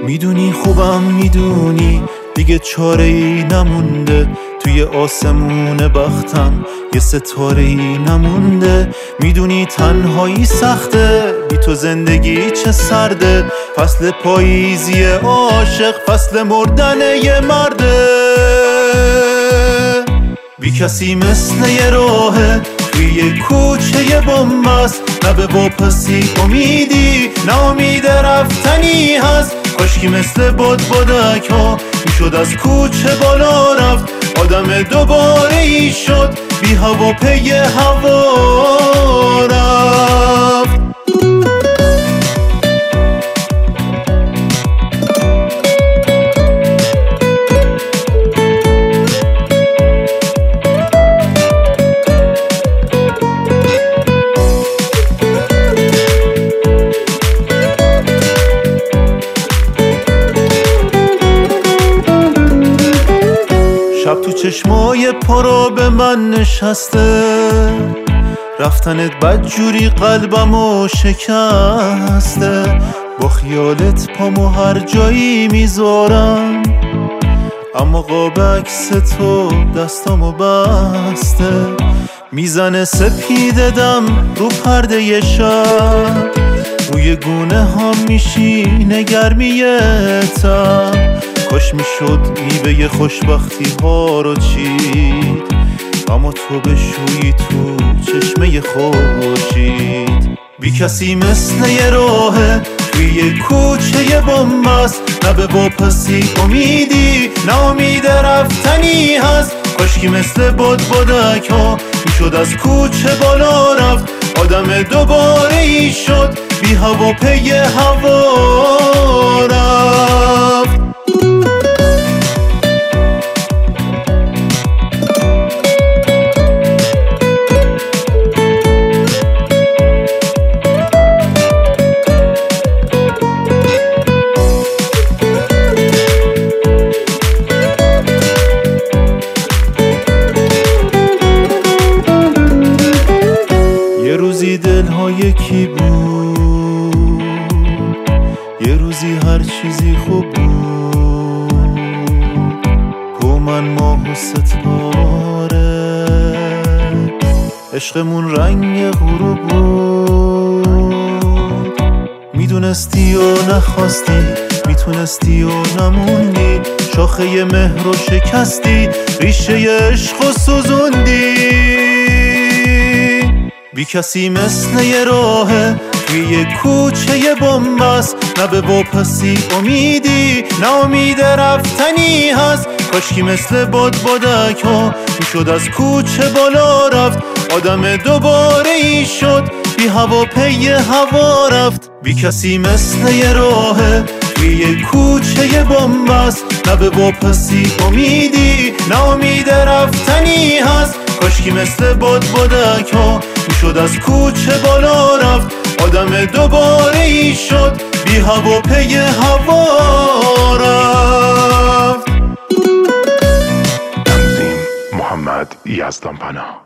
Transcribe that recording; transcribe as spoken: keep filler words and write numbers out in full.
میدونی خوبم میدونی دیگه چاره ای نمونده، توی آسمون بختم یه ستاره ای نمونده. میدونی تنهایی سخته، بی تو زندگی چه سرده، فصل پاییزی عاشق فصل مردن یه مرده. بی کسی مثل یه راهه توی یه کوچه یه بنبست، نه به واپسی امیدی نه امید رفتنی هست. کاشکی مثل بادبادک ها میشد از کوچه بالا رفت، آدم دوباره ای شد بی هوا پی هوا رفت. شب تو چشمای پارا به من نشسته، رفتنت بدجوری قلبمو شکسته. با خیالت پامو هر جایی میذارم، اما قاب عکس تو دستامو بسته. میزنه سپیده دم رو پرده ی شب، روی گونه ها میشینه گرمیتم. کاش میشد میوه خوشبختی ها رو چید، اما تو بشویی تو چشمه خورشید. بی کسی مثل یه راهه توی یه کوچه یه بنبست، نه به واپسی امیدی نه امید رفتنی هست. کاشکی مثل بادبادک ها میشد از کوچه بالا رفت، آدم دوباره ای شد بی هوا پی هوا رفت. یه روزی دلها یکی بود، یه روزی هر چیزی خوب بود. تو من ماه و ستاره، عشقمون رنگ غروب بود. میدونستی و نخواستی، میتونستی و نموندی، شاخه مهر و شکستی، ریشه عشق و سوزوندی. بی کسی مثل یه راهه توی یه کوچه یه بنبست، نه به واپسی امیدی نه امید رفتنی هست. کاشکی مثل بادبادک ها میشد از کوچه بالا رفت، آدم دوباره ای شد بی هوا پی هوا رفت. بی کسی مثل یه راهه توی یه کوچه یه بنبست، نه به واپسی امیدی نه امید رفتنی هست. کاشکی مثل بادبادک ها میشد از کوچه بالا رفت، آدم دوباره ای شد بی هوا پی هوا رفت. تنظیم محمد یزدانپناه.